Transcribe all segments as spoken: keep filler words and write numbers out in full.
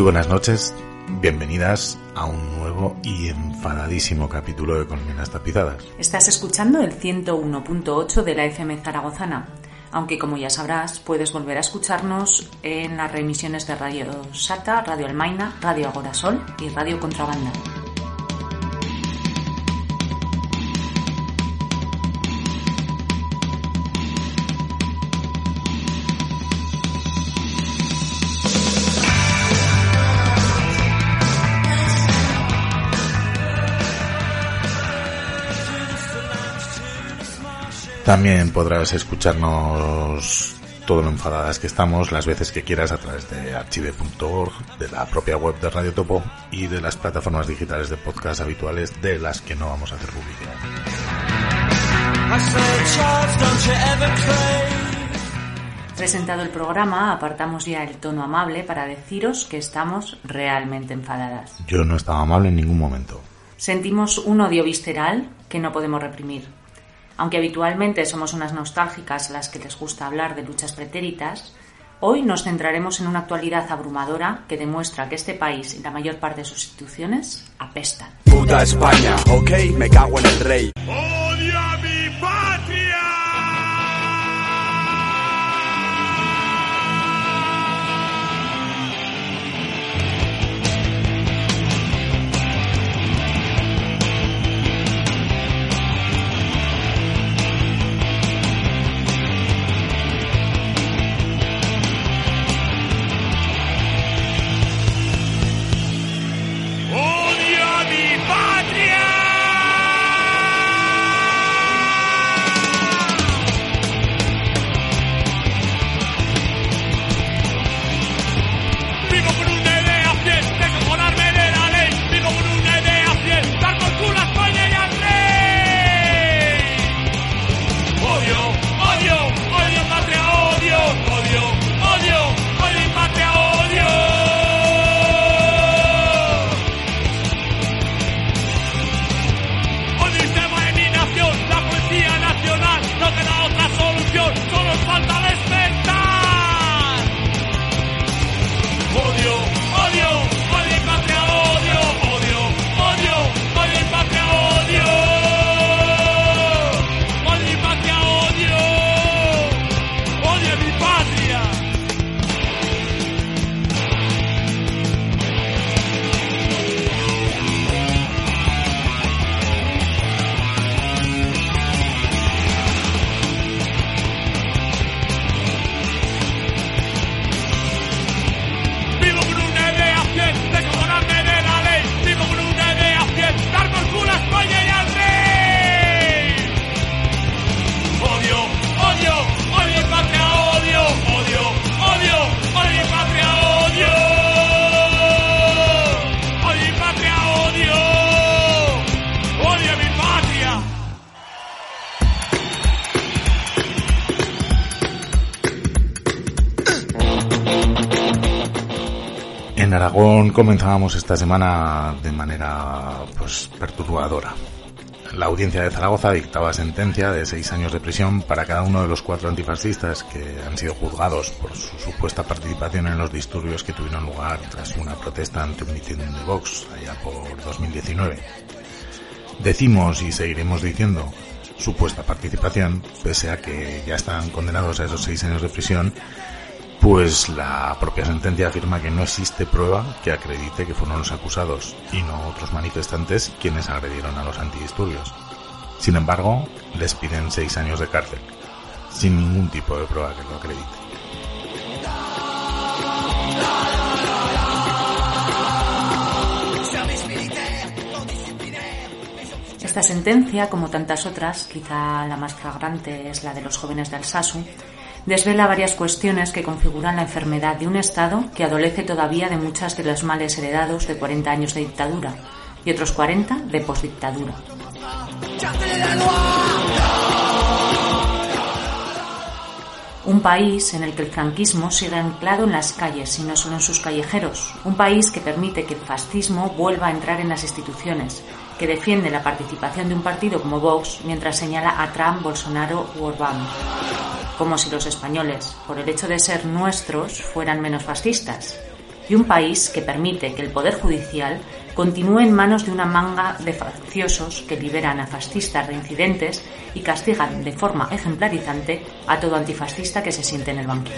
buenas noches, bienvenidas a un nuevo y enfadadísimo capítulo de Colmenas Tapizadas. Estás escuchando el ciento uno punto ocho de la F M zaragozana, aunque como ya sabrás puedes volver a escucharnos en las reemisiones de Radio Sata, Radio Almaina, Radio Agorasol y Radio Contrabanda. También podrás escucharnos todo lo enfadadas que estamos las veces que quieras a través de archive punto org, de la propia web de Radio Topo y de las plataformas digitales de podcast habituales de las que no vamos a hacer publicidad. Presentado el programa, apartamos ya el tono amable para deciros que estamos realmente enfadadas. Yo no estaba amable en ningún momento. Sentimos un odio visceral que no podemos reprimir. Aunque habitualmente somos unas nostálgicas a las que les gusta hablar de luchas pretéritas, hoy nos centraremos en una actualidad abrumadora que demuestra que este país y la mayor parte de sus instituciones apestan. Puta España, ok, me cago en el rey. ¡Odio a mi patria! En Aragón comenzábamos esta semana de manera pues perturbadora. La audiencia de Zaragoza dictaba sentencia de seis años de prisión para cada uno de los cuatro antifascistas que han sido juzgados por su supuesta participación en los disturbios que tuvieron lugar tras una protesta ante un mitin de Vox allá por dos mil diecinueve. Decimos y seguiremos diciendo supuesta participación, pese a que ya están condenados a esos seis años de prisión, pues la propia sentencia afirma que no existe prueba que acredite que fueron los acusados y no otros manifestantes quienes agredieron a los antidisturbios. Sin embargo, les piden seis años de cárcel, sin ningún tipo de prueba que lo acredite. Esta sentencia, como tantas otras, quizá la más flagrante es la de los jóvenes de Alsasu, desvela varias cuestiones que configuran la enfermedad de un Estado que adolece todavía de muchas de los males heredados de cuarenta años de dictadura y otros cuarenta de posdictadura. Un país en el que el franquismo sigue anclado en las calles y no solo en sus callejeros. Un país que permite que el fascismo vuelva a entrar en las instituciones, que defiende la participación de un partido como Vox mientras señala a Trump, Bolsonaro u Orbán. Como si los españoles, por el hecho de ser nuestros, fueran menos fascistas. y un país que permite que el Poder Judicial continúe en manos de una manga de facciosos que liberan a fascistas reincidentes y castigan de forma ejemplarizante a todo antifascista que se siente en el banquillo.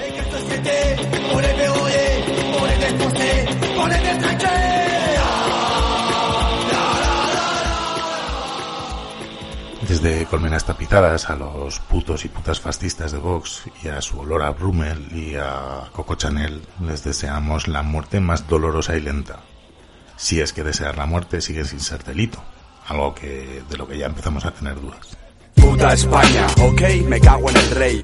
Desde colmenas tapizadas a los putos y putas fascistas de Vox y a su olor a Brummel y a Coco Chanel les deseamos la muerte más dolorosa y lenta. Si es que desear la muerte sigue sin ser delito, algo que de lo que ya empezamos a tener dudas. Puta España, ok, me cago en el rey.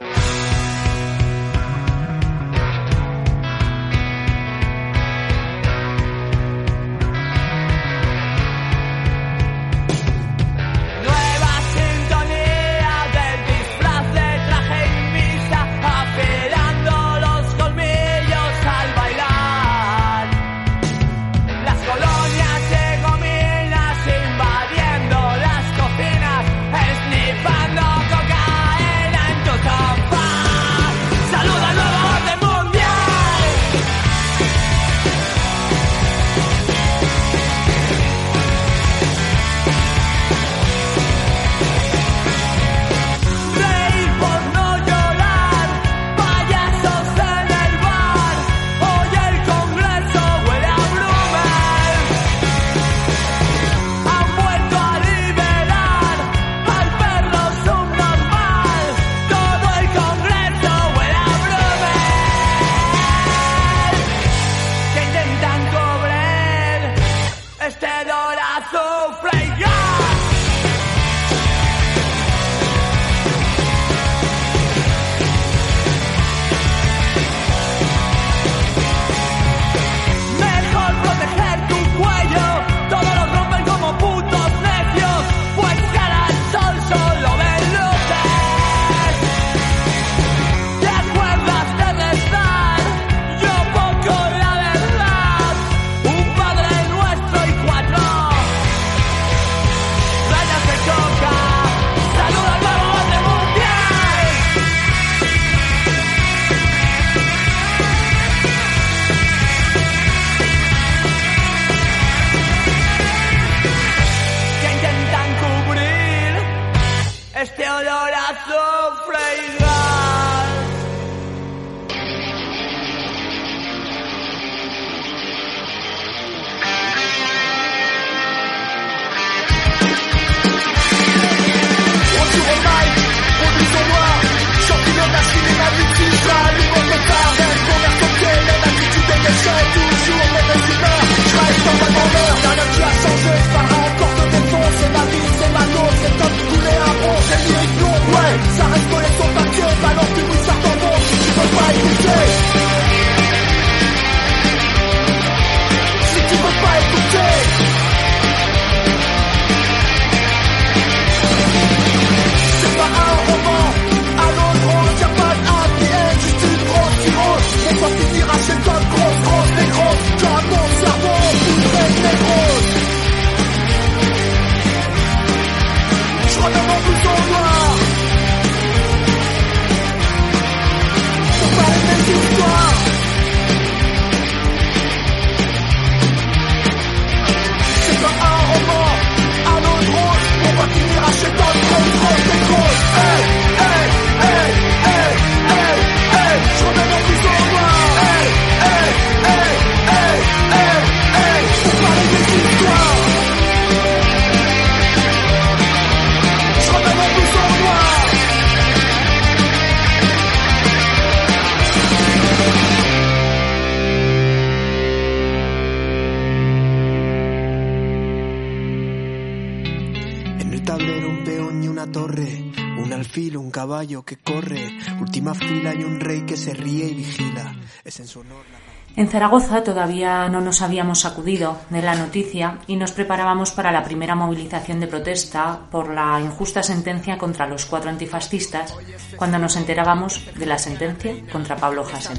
Que corre, última fila y un rey que se ríe y vigila. Es en su honor la... En Zaragoza todavía no nos habíamos sacudido de la noticia y nos preparábamos para la primera movilización de protesta por la injusta sentencia contra los cuatro antifascistas cuando nos enterábamos de la sentencia contra Pablo Hasél.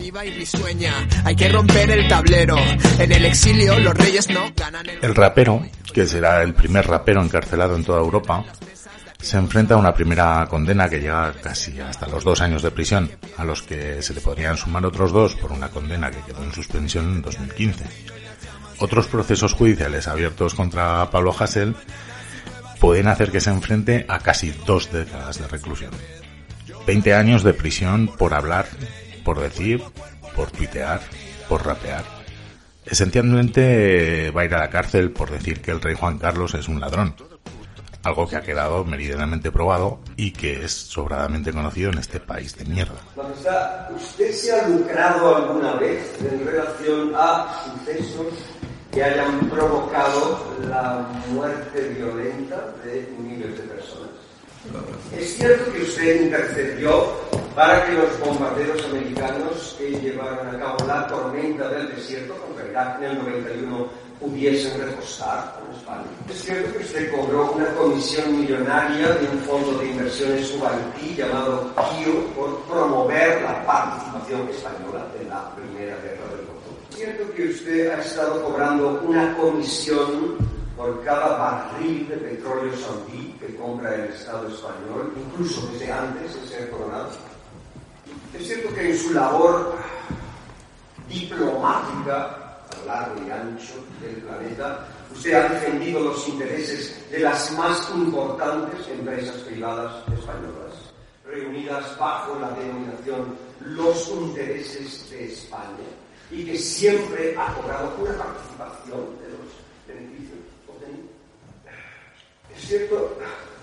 Hay que romper el tablero. En el exilio los reyes no ganan el... El rapero, que será el primer rapero encarcelado en toda Europa, se enfrenta a una primera condena que llega casi hasta los dos años de prisión, a los que se le podrían sumar otros dos por una condena que quedó en suspensión en dos mil quince. Otros procesos judiciales abiertos contra Pablo Hasél pueden hacer que se enfrente a casi dos décadas de reclusión. veinte años de prisión por hablar, por decir, por tuitear, por rapear. Esencialmente va a ir a la cárcel por decir que el rey Juan Carlos es un ladrón. Algo que ha quedado meridianamente probado y que es sobradamente conocido en este país de mierda. Majestad, ¿usted se ha lucrado alguna vez en relación a sucesos que hayan provocado la muerte violenta de miles de personas? ¿Es cierto que usted intercedió para que los bombarderos americanos que llevaron a cabo la tormenta del desierto contra Irak en el noventa y uno pudiesen repostar en España? ¿Es cierto que usted cobró una comisión millonaria de un fondo de inversiones subaltí llamado K I O por promover la participación española en la Primera Guerra del Golfo? ¿Es cierto que usted ha estado cobrando una comisión por cada barril de petróleo saudí que compra el Estado español, incluso desde antes de ser coronado? Es cierto que en su labor diplomática a lo largo y ancho del planeta, usted ha defendido los intereses de las más importantes empresas privadas españolas, reunidas bajo la denominación Los Intereses de España, y que siempre ha cobrado una participación de los beneficios obtenidos. Es cierto,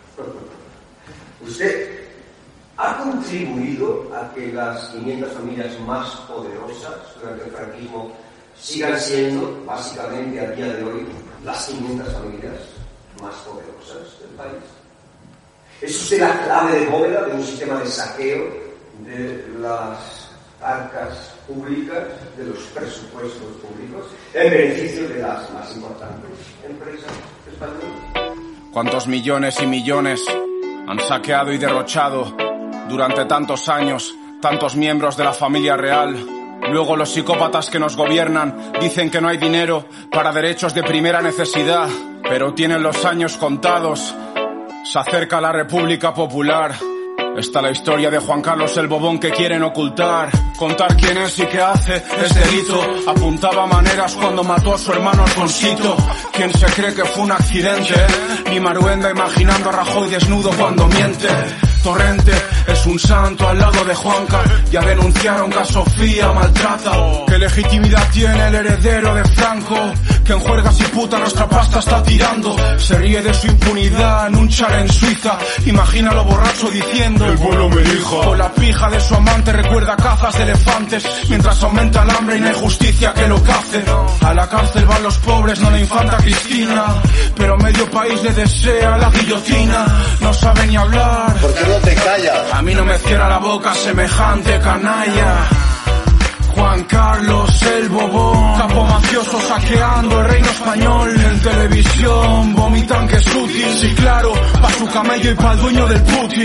usted ha contribuido a que las quinientas familias más poderosas durante el franquismo sigan siendo, básicamente a día de hoy, las quinientas familias más poderosas del país. ¿Es usted la clave de bóveda de un sistema de saqueo de las arcas públicas, de los presupuestos públicos, en beneficio de las más importantes empresas españolas? ¿Cuántos millones y millones han saqueado y derrochado durante tantos años tantos miembros de la familia real? Luego los psicópatas que nos gobiernan dicen que no hay dinero para derechos de primera necesidad, pero tienen los años contados. Se acerca la República Popular. Está la historia de Juan Carlos el Bobón que quieren ocultar. Contar quién es y qué hace es delito. Apuntaba maneras cuando mató a su hermano Alfonsito. ¿Quién se cree que fue un accidente? Ni Maruenda imaginando a Rajoy desnudo cuando miente. Torrente es un santo al lado de Juanca. Ya denunciaron que a Sofía maltrata. ¿Qué legitimidad tiene el heredero de Franco? Que en juergas y puta nuestra pasta está tirando. Se ríe de su impunidad en un chalet en Suiza. Imagínalo borracho diciendo: el vuelo me dijo. Con la pija de su amante recuerda cazas de elefantes, mientras aumenta el hambre y no hay justicia que lo cace. A la cárcel van los pobres, no la infanta Cristina, pero medio país le desea la guillotina. No sabe ni hablar. ¿Por qué no te callas? A mí no me cierra la boca semejante canalla. Juan Carlos el Bobón, capo mafioso saqueando el reino español. En televisión vomitan que es útil. Sí, claro, pa' su camello y pa' el dueño del puti.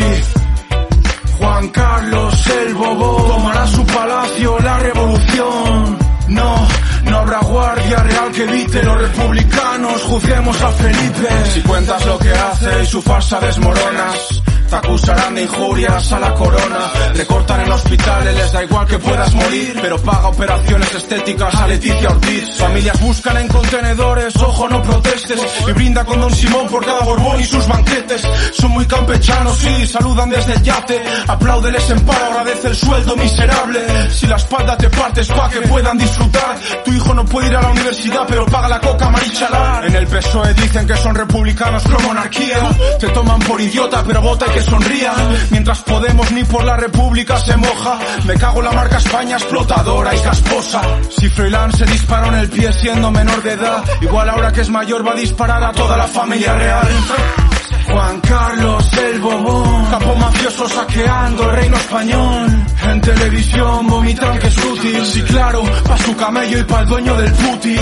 Juan Carlos el Bobón tomará su palacio la revolución. No, no habrá guardia real que evite. Los republicanos juzguemos a Felipe. Si cuentas lo que hace y su farsa desmoronas, te acusarán de injurias a la corona. Recortan en hospitales, les da igual que puedas morir, pero paga operaciones estéticas a Leticia Ortiz. Familias buscan en contenedores, ojo no protestes, y brinda con Don Simón por cada Borbón y sus banquetes. Son muy campechanos, sí, saludan desde el yate. Apláudeles en paro, agradece el sueldo miserable. Si la espalda te partes pa' que puedan disfrutar. Tu hijo no puede ir a la universidad, pero paga la coca Marichalar. En el P S O E dicen que son republicanos pro monarquía. Te toman por idiota, pero vota y que sonría. Mientras Podemos ni por la República se moja. Me cago en la marca España explotadora y casposa. Si Froilán se disparó en el pie siendo menor de edad, igual ahora que es mayor va a disparar a toda la familia real. Juan Carlos el Bobón, capo mafioso saqueando el reino español. En televisión vomitan que es útil. Sí, claro, pa' su camello y pa' el dueño del puti.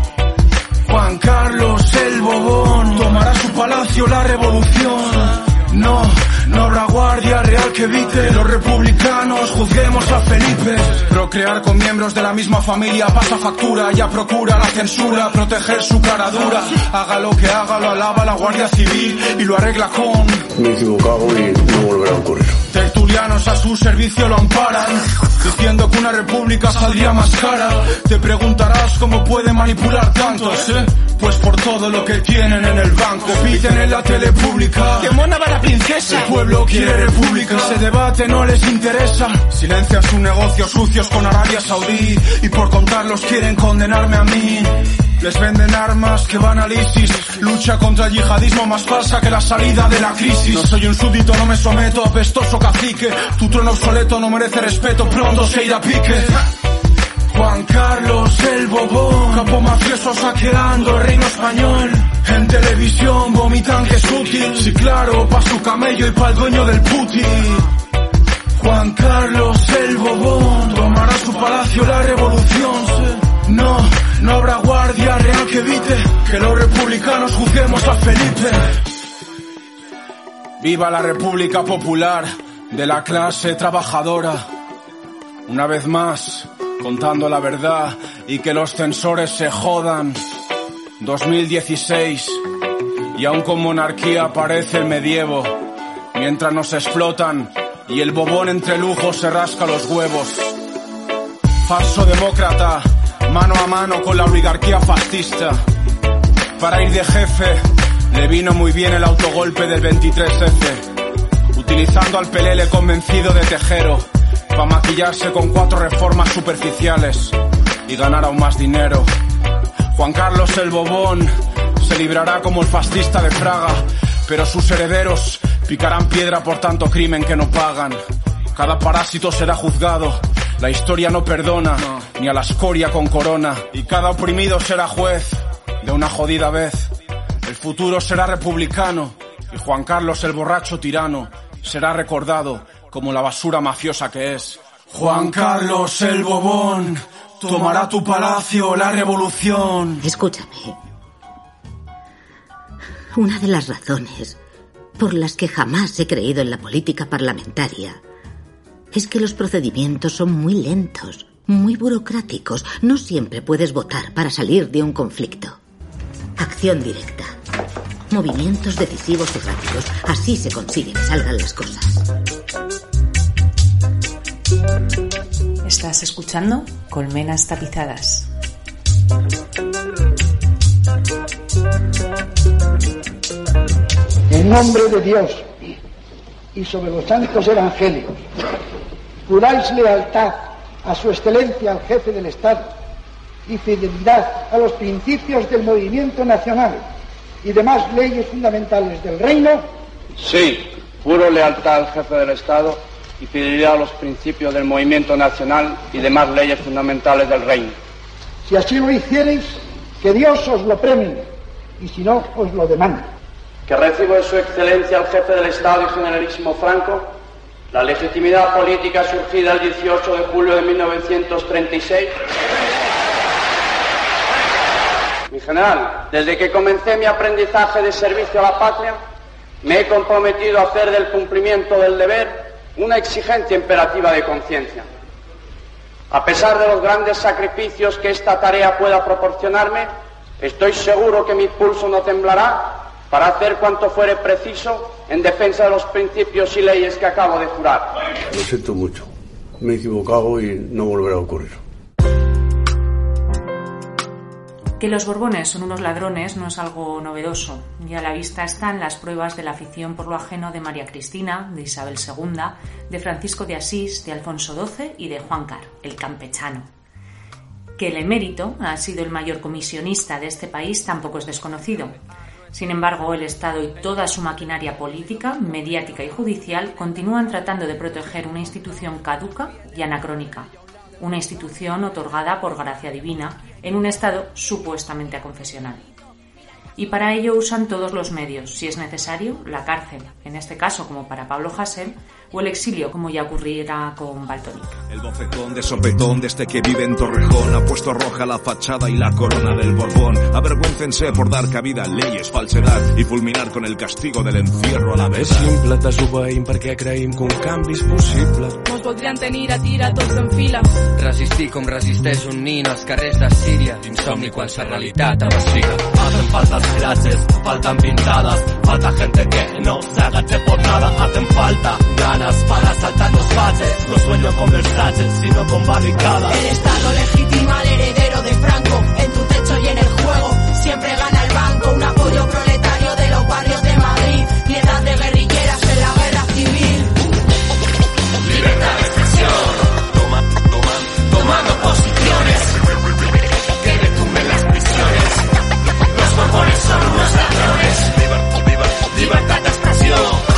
Juan Carlos el Bobón tomará su palacio la revolución. No, no habrá guardia real que evite. Los republicanos juzguemos a Felipe. Procrear con miembros de la misma familia pasa factura. Ya procura la censura, proteger su cara dura. Haga lo que haga, lo alaba la Guardia Civil y lo arregla con... Me he equivocado y no volverá a ocurrir. Tertulianos a su servicio lo amparan, diciendo que una república saldría más cara. Te preguntarás cómo puede manipular tantos, ¿eh? Pues por todo lo que tienen en el banco. Repiten en la tele pública que mona va la princesa. El pueblo quiere república. Ese debate no les interesa. Silencian sus negocios sucios con Arabia Saudí y por contarlos quieren condenarme a mí. Les venden armas que van al ISIS. Lucha contra el yihadismo más falsa que la salida de la crisis. No soy un súbdito, no me someto, apestoso cacique. Tu trono obsoleto no merece respeto, pronto se irá a pique. Juan Carlos el Bobón, capo mafioso saqueando el reino español. En televisión vomitan que es útil. Sí, claro, pa' su camello y pa' el dueño del puti. Juan Carlos el Bobón tomará su palacio la revolución. No, no habrá guardia real que evite que los republicanos juzguemos a Felipe. Viva la República Popular de la clase trabajadora. Una vez más, contando la verdad y que los censores se jodan. dos mil dieciséis, y aún con monarquía parece el medievo. Mientras nos explotan y el bobón entre lujos se rasca los huevos. Falso demócrata, mano a mano con la oligarquía fascista. Para ir de jefe, le vino muy bien el autogolpe del veintitrés efe. Utilizando al pelele convencido de Tejero, para maquillarse con cuatro reformas superficiales y ganar aún más dinero. Juan Carlos el Bobón se librará como el fascista de Fraga, pero sus herederos picarán piedra por tanto crimen que no pagan. Cada parásito será juzgado, la historia no perdona, no, ni a la escoria con corona. Y cada oprimido será juez de una jodida vez. El futuro será republicano y Juan Carlos el borracho tirano será recordado como la basura mafiosa que es. Juan Carlos el Bobón tomará tu palacio la revolución. Escúchame. Una de las razones por las que jamás he creído en la política parlamentaria es que los procedimientos son muy lentos, muy burocráticos. No siempre puedes votar para salir de un conflicto. Acción directa. Movimientos decisivos y rápidos. Así se consigue que salgan las cosas. Estás escuchando Colmenas Tapizadas. En nombre de Dios y sobre los santos evangelios, juráis lealtad a su excelencia al jefe del Estado y fidelidad a los principios del movimiento nacional y demás leyes fundamentales del reino. Sí, juro lealtad al jefe del Estado y fidelidad a los principios del movimiento nacional y demás leyes fundamentales del reino. Si así lo hiciereis, que Dios os lo premie, y si no, os lo demande. Que recibo de su excelencia al jefe del Estado y generalísimo Franco la legitimidad política surgida el dieciocho de julio de mil novecientos treinta y seis. Mi general, desde que comencé mi aprendizaje de servicio a la patria, me he comprometido a hacer del cumplimiento del deber una exigencia imperativa de conciencia. A pesar de los grandes sacrificios que esta tarea pueda proporcionarme, estoy seguro que mi pulso no temblará para hacer cuanto fuere preciso en defensa de los principios y leyes que acabo de jurar. Lo siento mucho. Me he equivocado y no volverá a ocurrir. Que los Borbones son unos ladrones no es algo novedoso, y a la vista están las pruebas de la afición por lo ajeno de María Cristina, de Isabel segunda, de Francisco de Asís, de Alfonso doce y de Juan Car, el campechano. Que el emérito ha sido el mayor comisionista de este país tampoco es desconocido. Sin embargo, el Estado y toda su maquinaria política, mediática y judicial continúan tratando de proteger una institución caduca y anacrónica. Una institución otorgada por gracia divina en un Estado supuestamente aconfesional. y para ello usan todos los medios, si es necesario, la cárcel, en este caso como para Pablo Hasél, o el exilio, como ya ocurrirá con Valtonyc. El bofetón de sopetón desde que vive en Torrejón ha puesto roja la fachada y la corona del Borbón. Avergüéncense por dar cabida a leyes, falsedad i fulminar con el castigo del encierro a la vez. És simple, desobeïm perquè creïm que un canvi és possible. Mos voldrien tenir a tira tots en fila. Resistir com resisteix un nin als carrers de Síria, d'insomni quan la realitat avasciga. Hacen faltas clases, faltan pintadas, falta gente que no se agache por nada, hacen falta ganas para saltar los baches, no sueño con Versace, sino con barricadas. El Estado legitima al heredero de Franco, en tu techo y en el juego, siempre gana el banco, un apoyo proletario de los barrios de Madrid, nietas de guerrilleras en la guerra civil. Libertad de expresión, toma, toma, tomando posiciones, que retumben las prisiones, los bombones son unos ladrones. Liber, liber, libertad de expresión.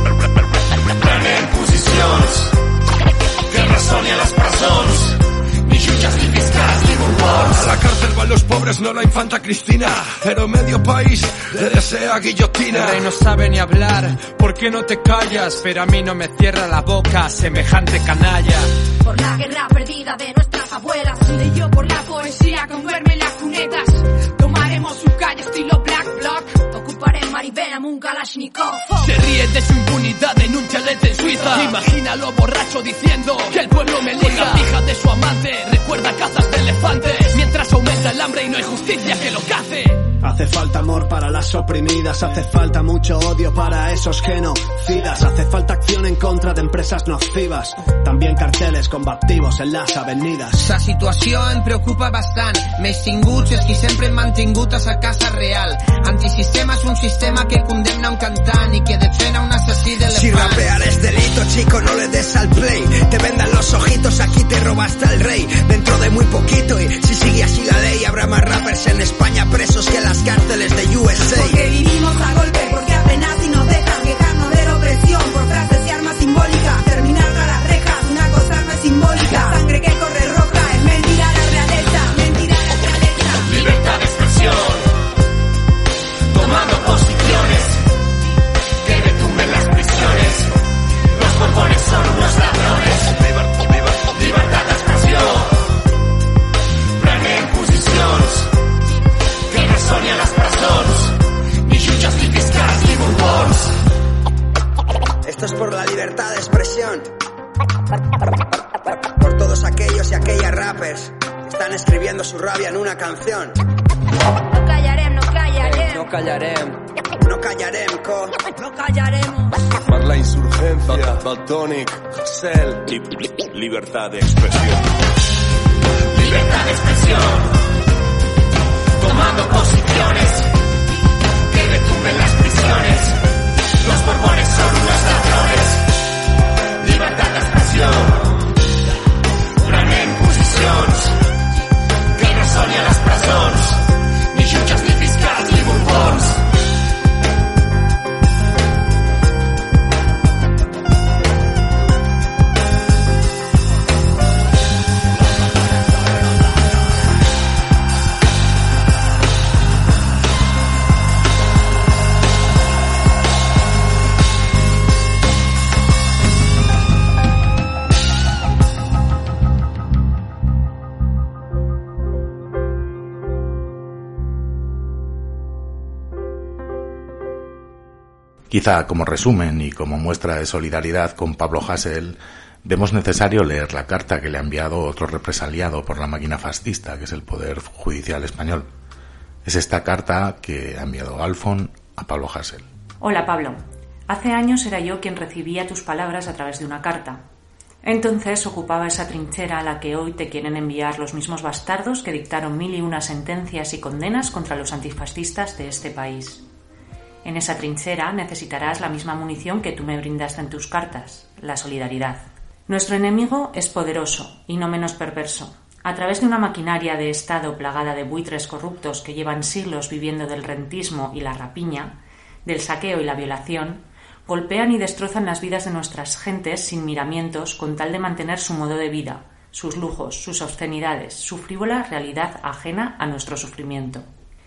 Que resonia las presons, ni jutges ni fiscals ni borbons. A la cárcel van los pobres, no la infanta Cristina, pero medio país le desea guillotina. El rey no sabe ni hablar, ¿por qué no te callas? Pero a mí no me cierra la boca semejante canalla. Por la guerra perdida de nuestras abuelas, y yo por la poesía con verme en las cunetas. Tomaremos su calle estilo Black Bloc, ocuparé Maribel un Kalashnikov. Se ríe de su impunidad en un chalet en Suiza. Imagínalo borracho diciendo que el pueblo me elija. La hija de su amante recuerda cazas de elefantes, mientras aumenta el hambre y no hay justicia que lo cace. Hace falta amor para las oprimidas, hace falta mucho odio para esos genocidas, hace falta acción en contra de empresas nocivas, también carteles combativos en las avenidas. La situació em preocupa bastant, més tinguts els qui sempre hem mantingut a sa casa real. Antisistema és un sistema que condemna un cantant i que defena un assassí d'elefants. Si rapear es delito, chico, no le des al play, te vendan los ojitos, aquí te robaste al rey, dentro de muy poquito, y si sigue así la ley habrá más rappers en España presos que las cárceles de U S A. Porque vivimos a golpe, porque apenas si nos dejan quejarnos de la opresión, por frases y armas simbólicas, terminar tras las rejas, una cosa no es simbólica, la sangre que corre roja es mentira a la realeza, mentira a la realeza. Libertad de expresión, tomando posiciones, que retumben las prisiones, los bombones son unos ladrones. Liber, liber, libertad de expresión, prenen posicions, que resonia las presons, ni jutges ni fiscals ni borbons. Esto es por la libertad de expresión, por todos aquellos y aquellas rappers que están escribiendo su rabia en una canción. No callarem, no callarem, No callarem. No callarem, co. no callaremos. Per la insurgencia, Valtonyc, Hasél, li, li, libertad de expresión. Libertad de expresión, tomando posiciones, que retumben las prisiones, los borbones son unos ladrones. Libertad de expresión, prenen posicions, que resonia les presons, ni jutges ni fiscals ni borbons. Quizá como resumen y como muestra de solidaridad con Pablo Hasél, vemos necesario leer la carta que le ha enviado otro represaliado por la máquina fascista, que es el Poder Judicial español. Es esta carta que ha enviado Alfon a Pablo Hasél. Hola Pablo, hace años era yo quien recibía tus palabras a través de una carta. Entonces ocupaba esa trinchera a la que hoy te quieren enviar los mismos bastardos que dictaron mil y una sentencias y condenas contra los antifascistas de este país. En esa trinchera necesitarás la misma munición que tú me brindaste en tus cartas, la solidaridad. Nuestro enemigo es poderoso y no menos perverso. A través de una maquinaria de Estado plagada de buitres corruptos que llevan siglos viviendo del rentismo y la rapiña, del saqueo y la violación, golpean y destrozan las vidas de nuestras gentes sin miramientos con tal de mantener su modo de vida, sus lujos, sus obscenidades, su frívola realidad ajena a nuestro sufrimiento.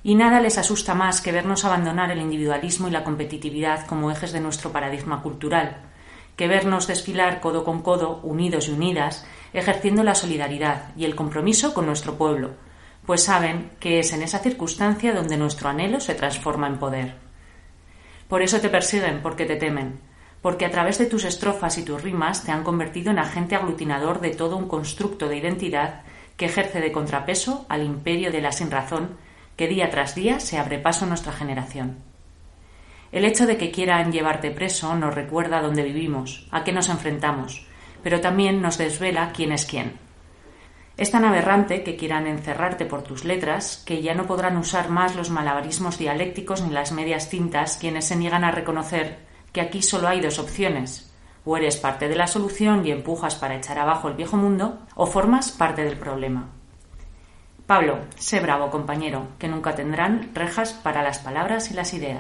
Y nada les asusta más que vernos abandonar el individualismo y la competitividad como ejes de nuestro paradigma cultural, que vernos desfilar codo con codo, unidos y unidas, ejerciendo la solidaridad y el compromiso con nuestro pueblo, pues saben que es en esa circunstancia donde nuestro anhelo se transforma en poder. Por eso te persiguen, porque te temen, porque a través de tus estrofas y tus rimas te han convertido en agente aglutinador de todo un constructo de identidad que ejerce de contrapeso al imperio de la sinrazón que día tras día se abre paso en nuestra generación. El hecho de que quieran llevarte preso nos recuerda dónde vivimos, a qué nos enfrentamos, pero también nos desvela quién es quién. Es tan aberrante que quieran encerrarte por tus letras que ya no podrán usar más los malabarismos dialécticos ni las medias tintas quienes se niegan a reconocer que aquí solo hay dos opciones: o eres parte de la solución y empujas para echar abajo el viejo mundo, o formas parte del problema. Pablo, sé bravo, compañero, que nunca tendrán rejas para las palabras y las ideas.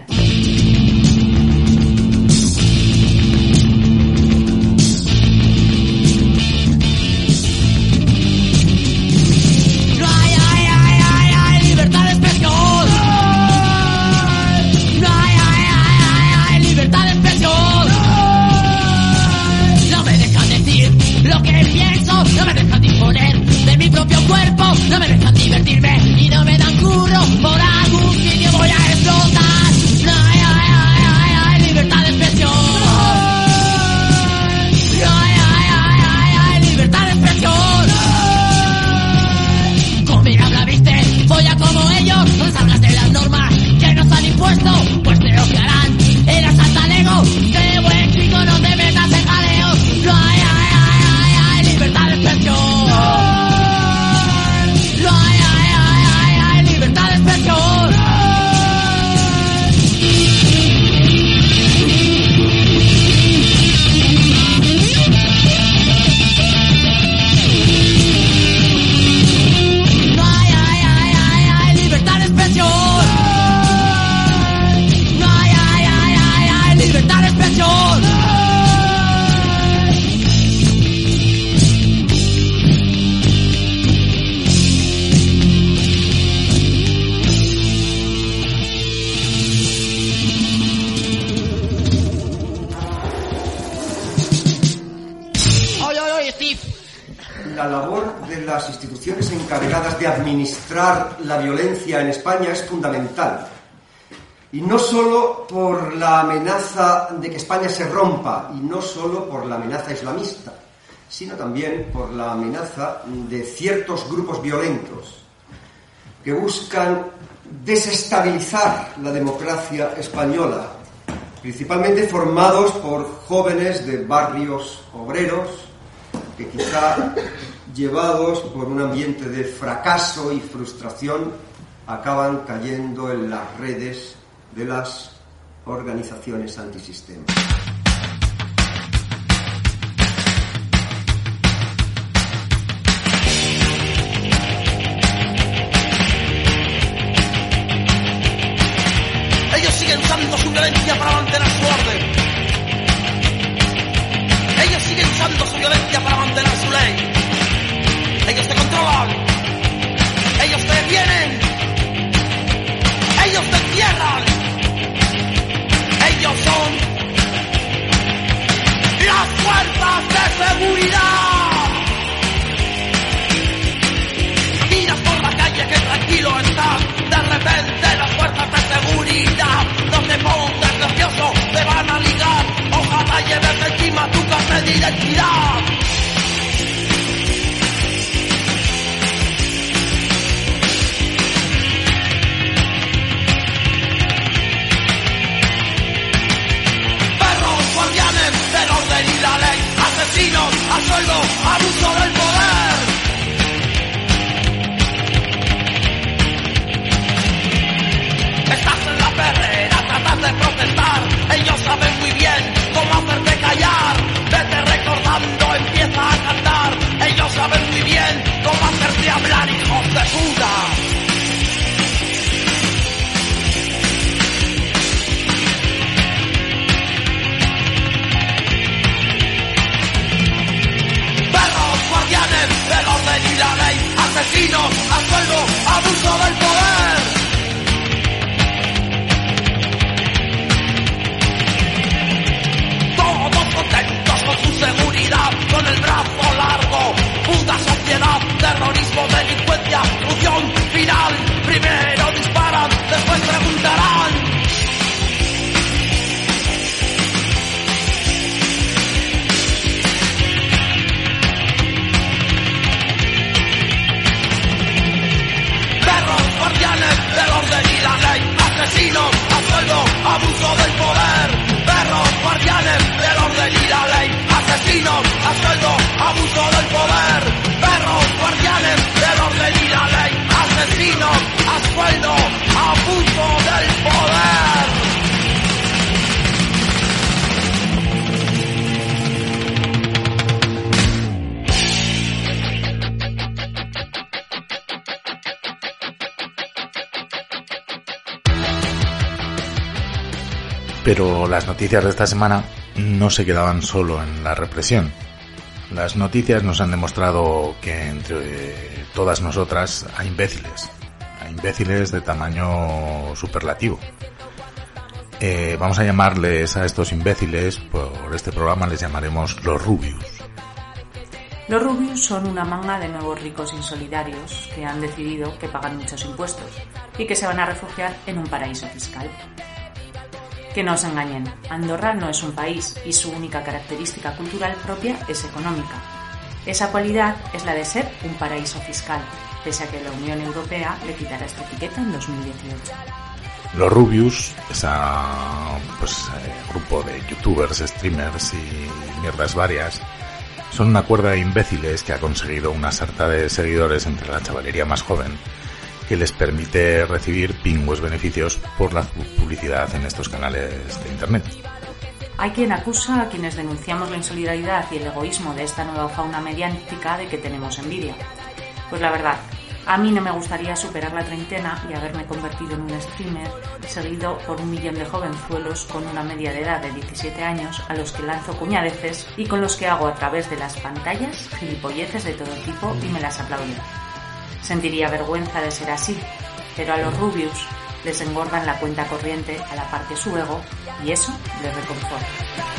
No hay, hay, hay, hay, hay libertad de expresión. No hay, hay, hay, hay, hay libertad de expresión. No me dejan decir lo que pienso, no me dejan disponer de mi propio cuerpo, no me dejan divertirme y no me dan curro, por algún sitio voy a explotar. No hay, hay, hay, hay, hay libertad de expresión. No hay, hay, hay, hay, hay libertad de expresión. Con mi habla, viste, voy a como ellos, no salgas de las normas que nos han impuesto, pues creo que harán el asalto al ego. Sé buen chico, no te metas en jaleos. No hay, hay, hay, hay, hay libertad de expresión. No hay, hay, hay, hay, hay libertad de expresión. No hay, hay, hay, hay, hay libertad de expresión. No hay, hay, hay, hay, hay libertad de expresión. La labor de las instituciones encargadas de administrar la violencia en España es fundamental. Y no solo por la amenaza de que España se rompa, y no solo por la amenaza islamista, sino también por la amenaza de ciertos grupos violentos que buscan desestabilizar la democracia española, principalmente formados por jóvenes de barrios obreros que quizá, llevados por un ambiente de fracaso y frustración, acaban cayendo en las redes de las organizaciones antisistema. Ellos siguen usando su violencia para mantener su orden. Ellos siguen usando su violencia para mantener su ley. Ellos te controlan. Ellos te detienen. Ellos te encierran. Ellos son las fuerzas de seguridad. Miras por la calle que tranquilo estás. De repente las fuerzas de seguridad no te pongas nervioso, te van a ligar. Ojalá lleves encima tu carnet de identidad. Perros guardianes del orden y la ley, asesinos a sueldo, abuso del poder. Estás en la perrera, tratas de protestar. Ellos saben muy bien cómo hacerte callar. Vete recordando, empieza a cantar. Ellos saben muy bien cómo hacerte hablar, hijos de puta. Perros guardianes del orden y la ley, asesinos a sueldo, abuso del poder. Pero las noticias de esta semana no se quedaban solo en la represión. Las noticias nos han demostrado que entre todas nosotras hay imbéciles, hay imbéciles de tamaño superlativo. Eh, vamos a llamarles a estos imbéciles, por este programa les llamaremos los Rubius. Los Rubius son una manga de nuevos ricos insolidarios que han decidido que pagan muchos impuestos y que se van a refugiar en un paraíso fiscal. Que no os engañen, Andorra no es un país y su única característica cultural propia es económica. Esa cualidad es la de ser un paraíso fiscal, pese a que la Unión Europea le quitará esta etiqueta en dos mil dieciocho. Los Rubius, esa pues eh, grupo de youtubers, streamers y mierdas varias, son una cuerda de imbéciles que ha conseguido una sarta de seguidores entre la chavalería más joven, que les permite recibir pingües beneficios por la publicidad en estos canales de internet. Hay quien acusa a quienes denunciamos la insolidaridad y el egoísmo de esta nueva fauna mediática de que tenemos envidia. Pues la verdad, a mí no me gustaría superar la treintena y haberme convertido en un streamer seguido por un millón de jovenzuelos con una media de edad de diecisiete años a los que lanzo cuñadeces y con los que hago a través de las pantallas gilipolleces de todo tipo y me las aplauden. Sentiría vergüenza de ser así, pero a los Rubius les engordan la cuenta corriente a la par que su ego y eso les reconforta.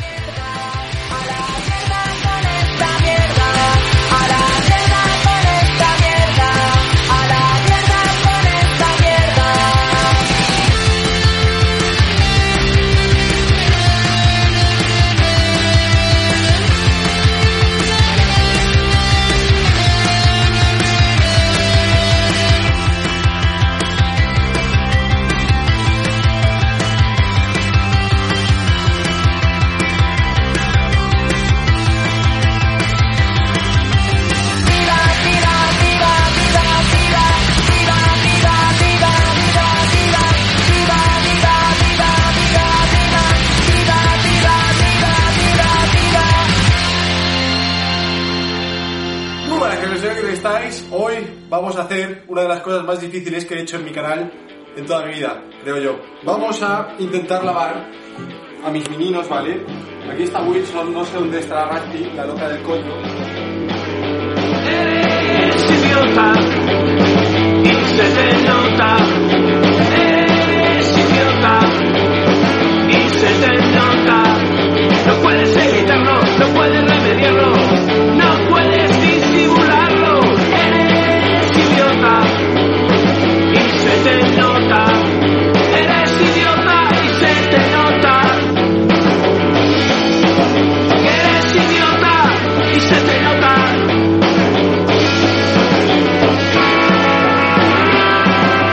Hoy vamos a hacer una de las cosas más difíciles que he hecho en mi canal en toda mi vida, creo yo. Vamos a intentar lavar a mis meninos, ¿vale? Aquí está Wilson, no sé dónde estará Rati, la loca del coño. Eres idiota y se te nota. Eres idiota y se te nota. No puedes evitarlo, no puedes remediarlo, no puedes disimularlo. Eres idiota y se te nota. Eres idiota y se te nota. Eres idiota y se te nota.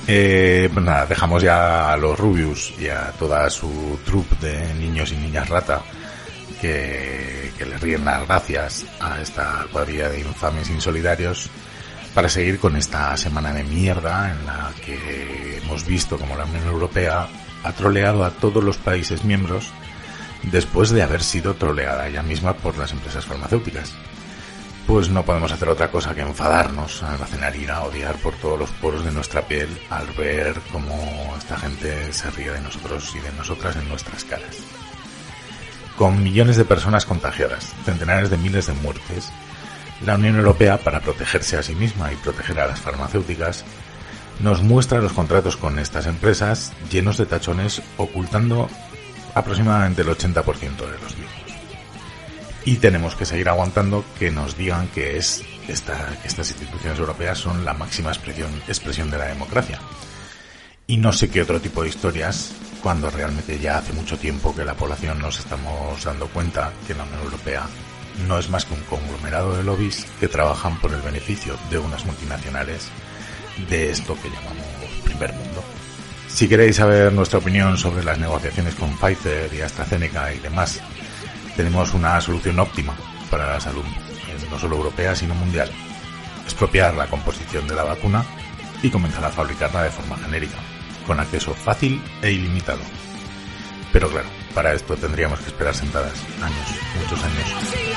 Eh, pues nada, dejamos ya a los Rubius y a toda su troupe de niños y niñas rata que, que le ríen las gracias a esta cuadrilla de infames insolidarios para seguir con esta semana de mierda en la que hemos visto como la Unión Europea ha troleado a todos los países miembros después de haber sido troleada ella misma por las empresas farmacéuticas. Pues no podemos hacer otra cosa que enfadarnos, almacenar ira, odiar por todos los poros de nuestra piel al ver cómo esta gente se ríe de nosotros y de nosotras en nuestras caras. Con millones de personas contagiadas, centenares de miles de muertes, la Unión Europea, para protegerse a sí misma y proteger a las farmacéuticas, nos muestra los contratos con estas empresas llenos de tachones, ocultando aproximadamente el ochenta por ciento de los mismos. Y tenemos que seguir aguantando que nos digan que es esta, que estas instituciones europeas son la máxima expresión, expresión de la democracia. Y no sé qué otro tipo de historias, cuando realmente ya hace mucho tiempo que la población nos estamos dando cuenta que la Unión Europea no es más que un conglomerado de lobbies que trabajan por el beneficio de unas multinacionales de esto que llamamos primer mundo. Si queréis saber nuestra opinión sobre las negociaciones con Pfizer y AstraZeneca y demás, tenemos una solución óptima para la salud, no solo europea sino mundial: expropiar la composición de la vacuna y comenzar a fabricarla de forma genérica, con acceso fácil e ilimitado. Pero claro, para esto tendríamos que esperar sentadas años, muchos años.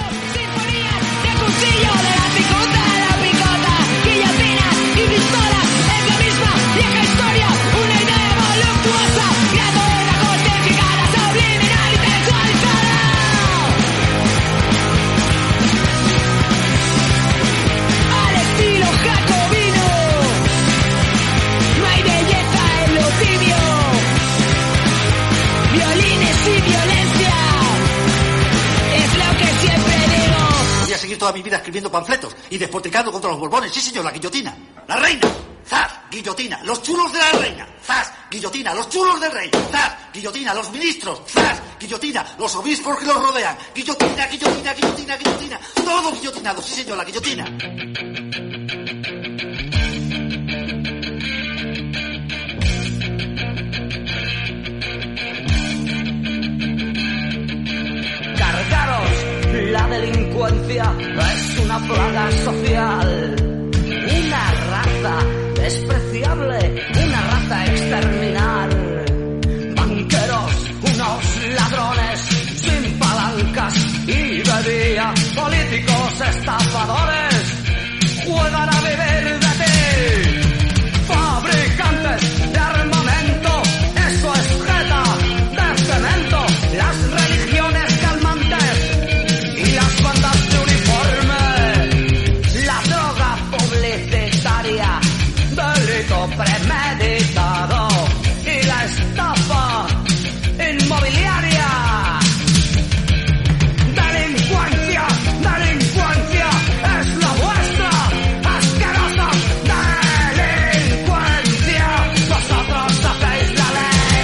Toda mi vida escribiendo panfletos y despotricando contra los Borbones. Sí, señor, la guillotina. La reina. ¡Zas! Guillotina. Los chulos de la reina. ¡Zas! Guillotina. Los chulos del rey. ¡Zas! Guillotina. Los ministros. ¡Zas! Guillotina. Los obispos que los rodean. Guillotina, guillotina, guillotina, guillotina. Todo guillotinado. Sí, señor, la guillotina. La delincuencia es una plaga social, una raza despreciable, una raza a exterminar. Banqueros, unos ladrones sin palancas y de día, políticos estafadores, juegan a beber de ti. Fabricantes de armamento, eso es jeta de cemento. Las religiones calmantes y las bandas de uniforme, la droga publicitaria, delito premeditado y la estafa inmobiliaria. Delincuencia, delincuencia es la vuestra, asquerosa delincuencia. Vosotros hacéis la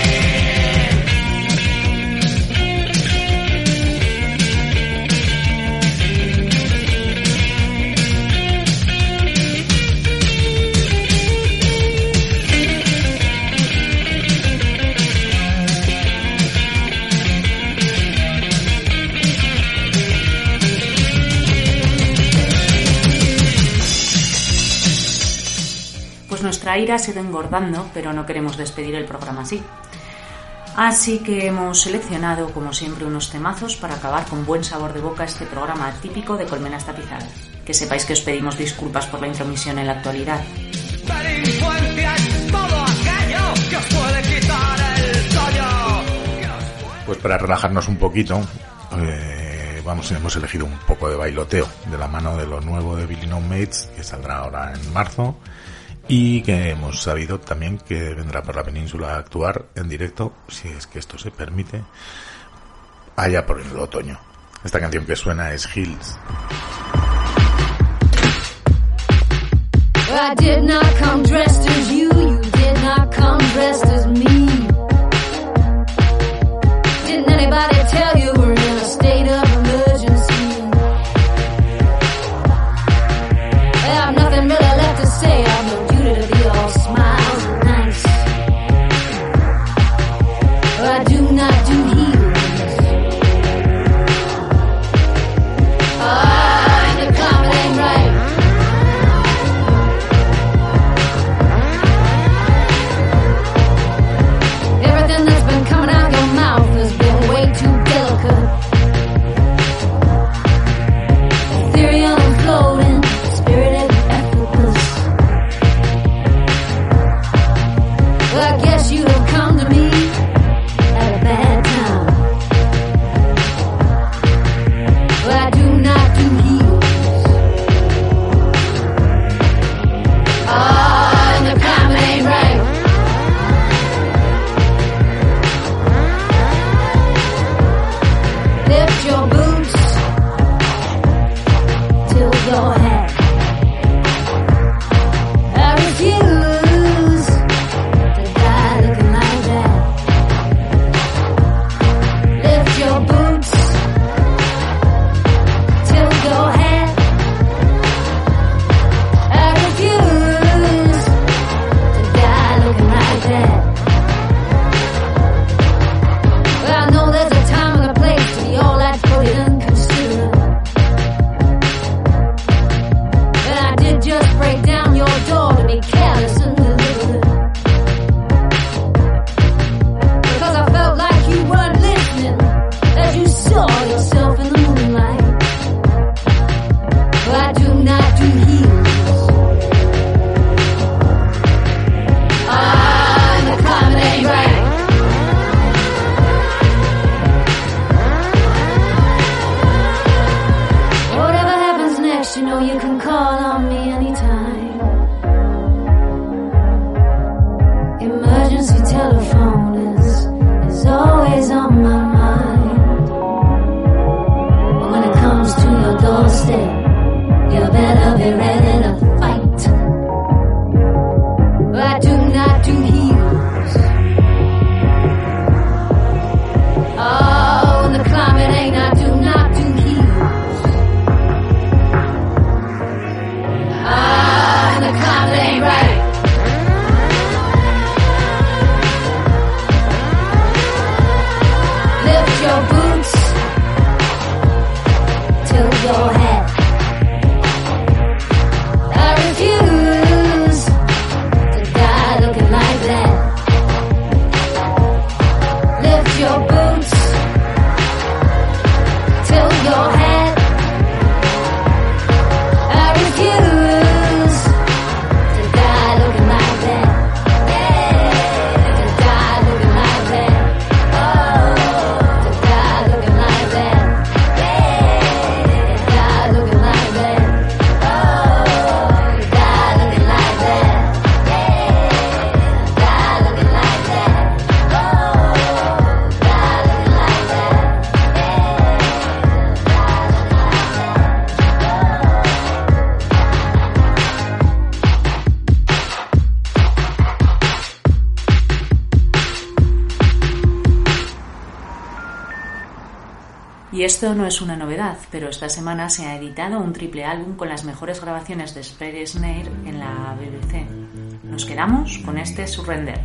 Pues nuestra ira se ha ido engordando, pero no queremos despedir el programa así. Así que hemos seleccionado, como siempre, unos temazos para acabar con buen sabor de boca este programa típico de Colmenas Tapizadas. Que sepáis que os pedimos disculpas por la intromisión en la actualidad. delincuencia es todo aquello que os puede quitar el sueño. Pues para relajarnos un poquito, eh, vamos, hemos elegido un poco de bailoteo de la mano de lo nuevo de Billy No Mates, que saldrá ahora en marzo, y que hemos sabido también que vendrá por la península a actuar en directo, si es que esto se permite, allá por el otoño. Esta canción que suena es Hills. I did not come dressed as you, you did not come dressed as me. Didn't anybody tell you we're in a state of emergency? I have nothing really left to say, I've no duty to be all smiles and night. you can call on me anytime. Emergency telephone is, is always on my mind. But when it comes to your doorstep, you better be ready to fight. I do not do heels. Oh, when the climate ain't, I do not do heels. Ah, when the climate ain't right. Lift your boots till your head. I refuse to die looking like that. Lift your boots till your head. I refuse to die looking like that. To die looking like that. Oh, to die looking like that. To die looking like that. Oh, to die looking like that. Die looking like that. Oh, die looking like that. Y esto no es una novedad, pero esta semana se ha editado un triple álbum con las mejores grabaciones de Speedy Snare en la B B C. Nos quedamos con este Surrender.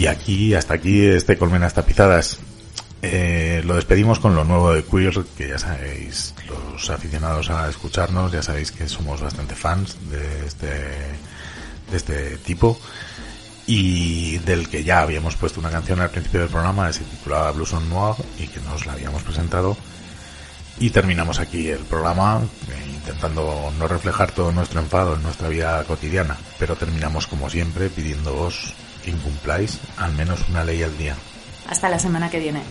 Y aquí, hasta aquí, este Colmenas Tapizadas. Eh, lo despedimos con lo nuevo de Queer, que ya sabéis, los aficionados a escucharnos, ya sabéis que somos bastante fans de este, de este tipo, y del que ya habíamos puesto una canción al principio del programa, se titulaba Blues on Noir, y que nos la habíamos presentado. Y terminamos aquí el programa eh, intentando no reflejar todo nuestro enfado en nuestra vida cotidiana, pero terminamos como siempre pidiéndoos que incumpláis al menos una ley al día. Hasta la semana que viene.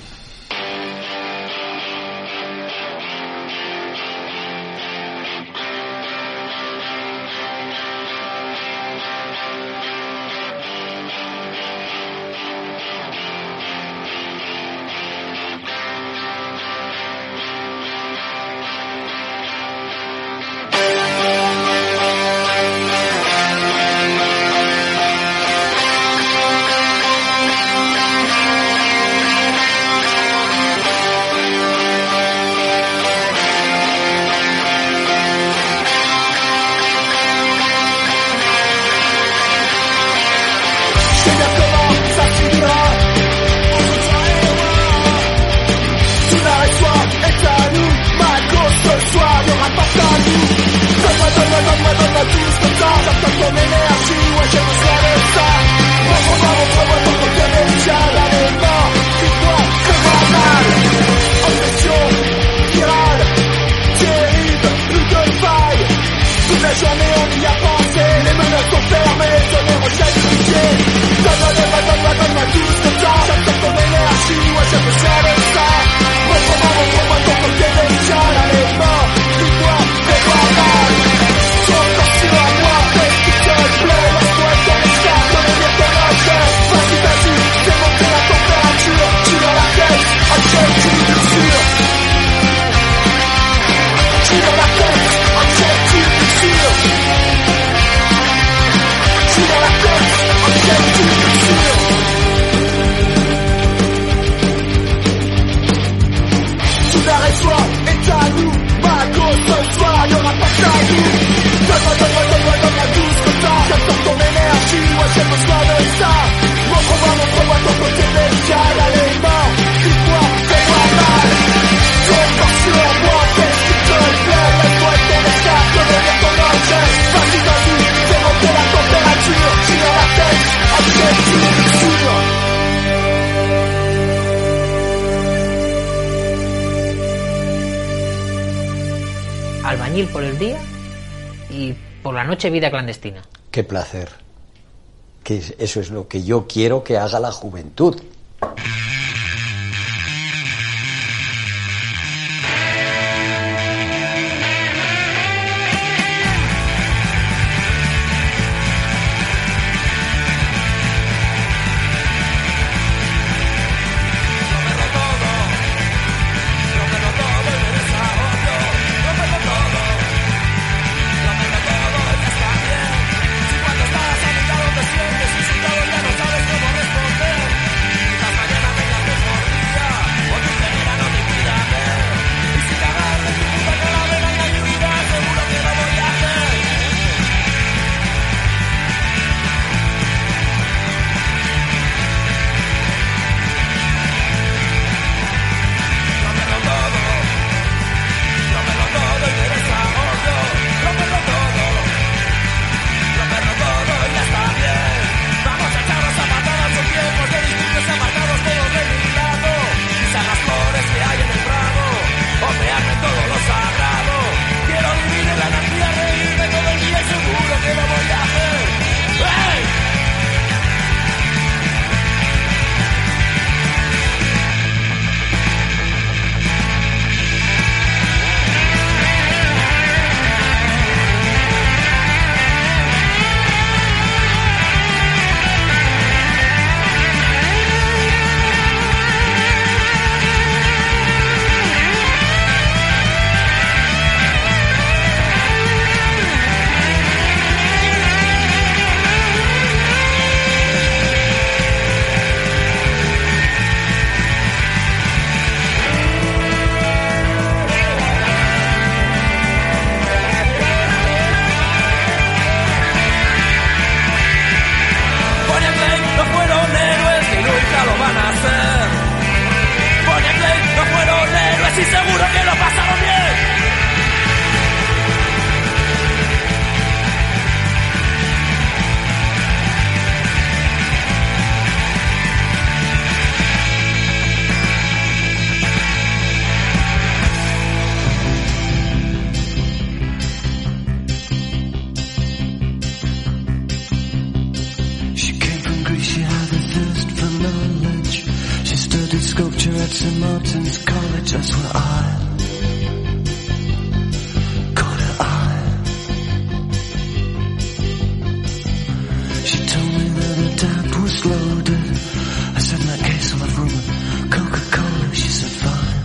Albañil por el día y por la noche vida clandestina. Qué placer. Que eso es lo que yo quiero que haga la juventud. Cuando estás a mi lado te sientes insultado, ya no sabes cómo responder. three she had a thirst for knowledge. She studied sculpture at Saint Martin's College. That's where I caught her eye. She told me that her dad was loaded. I said, in that case I'll have rum and Coca-Cola. She said fine.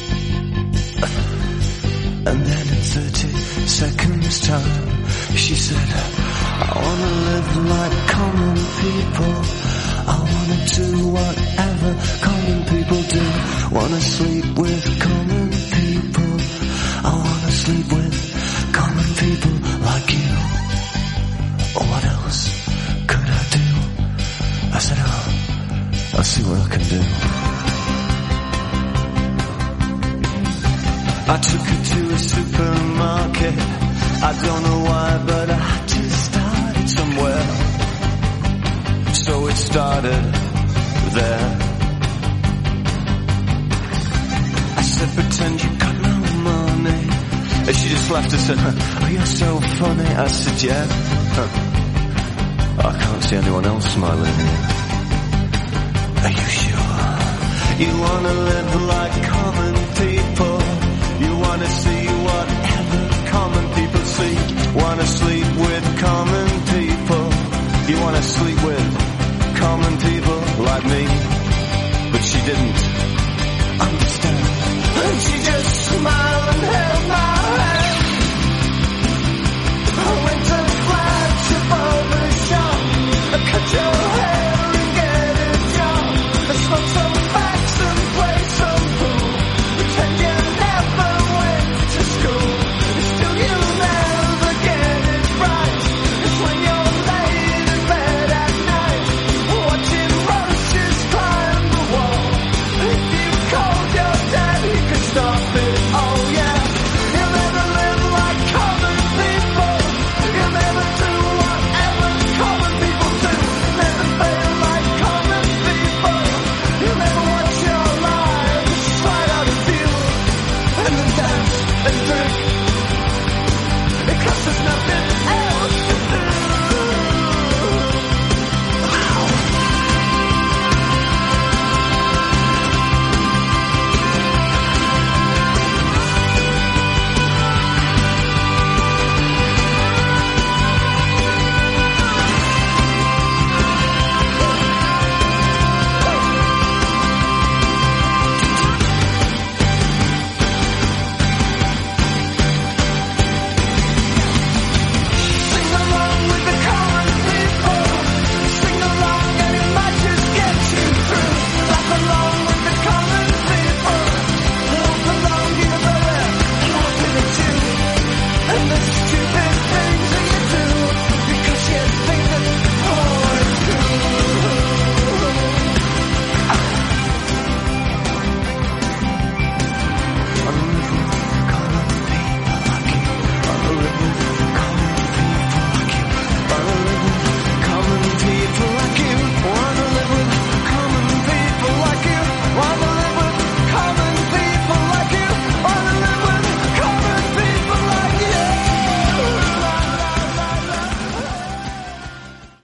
And then in thirty seconds time she said, I wanna live like common people. I wanna do whatever common people do. Wanna sleep with common people. I wanna sleep with common people like you. What else could I do? I said, oh, I'll see what I can do. I took her to a supermarket. I don't know why, but I had to start it somewhere. So it started there. I said, pretend you got no money. And she just laughed and said, oh, you're so funny. I said, yeah. I can't see anyone else smiling here. Are you sure? You wanna live like common people. You wanna see whatever common people see. Wanna sleep with common people. You wanna sleep with common people like me. But she didn't